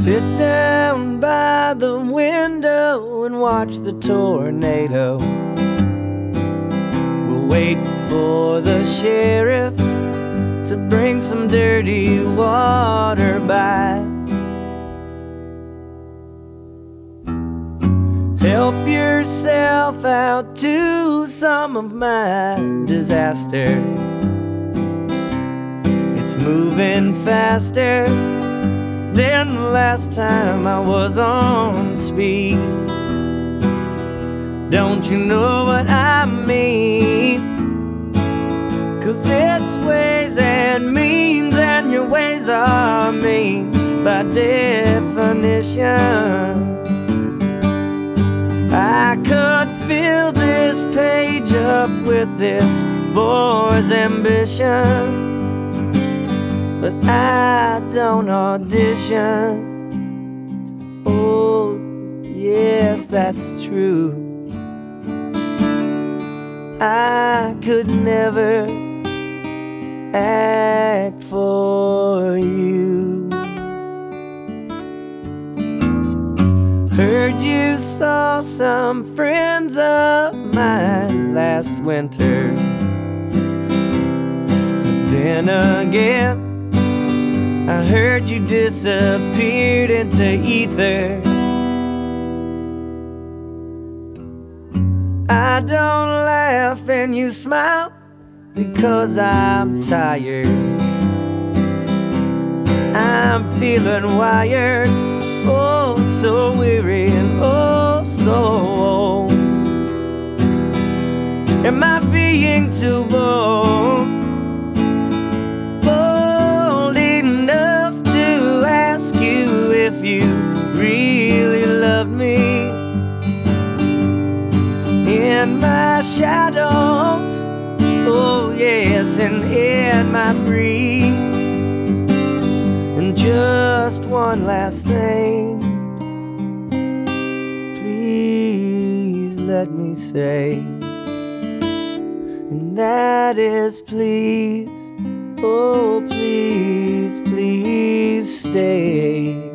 Sit down by the window and watch the tornado. We'll wait for the sheriff to bring some dirty water by. Help yourself out to some of my disaster. It's moving faster than the last time I was on speed. Don't you know what I mean? 'Cause it's ways and means, and your ways are mean by definition. I could fill this page up with this boy's ambitions, but I don't audition. Oh, yes, that's true. I could never act for you. Heard you saw some friends of mine last winter, but then again I heard you disappeared into ether. I don't laugh and you smile because I'm tired. I'm feeling wired, oh so weary and oh so old. Am I being too bold? Bold enough to ask you if you really love me? In my shadows, oh yes, and in my breeze. And just one last thing, please let me say, and that is please, oh please, please stay.